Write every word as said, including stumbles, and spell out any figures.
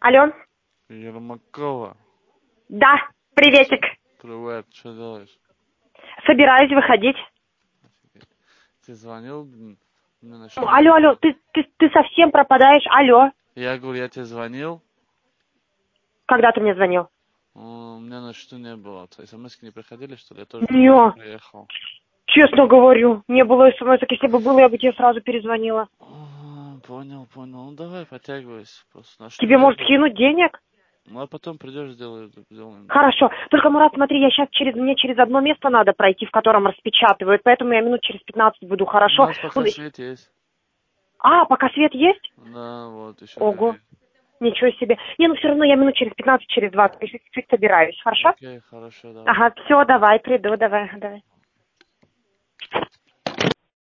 Алло. Ермакова. Да, приветик. Привет, что делаешь? Собираюсь выходить. Ты звонил? Мне на Ну, что алло, не алло, было? ты, ты, ты совсем пропадаешь, алло. Я говорю, я тебе звонил, Когда ты мне звонил? у меня на что не было. СМС не приходили, что ли? Я тоже только Не, приехал. честно говорю, не было смс, если бы было, я бы тебе сразу перезвонила. А, понял, понял. Ну давай, подтягивайся. Просто на что Тебе, не может, было. кинуть денег? Ну а потом придешь, сделаем. сделаем. Хорошо. Только, Мурат, смотри, я сейчас через, мне через одно место надо пройти, в котором распечатывают, поэтому я минут через пятнадцать буду, У хорошо? нас пока Ну, свет есть. а, пока свет есть? Да, вот, еще Ого, горит. ничего себе. Не, ну все равно я минут через пятнадцать, через двадцать чуть-чуть собираюсь, хорошо? Окей, хорошо, давай. Ага, все, давай, приду, давай, давай.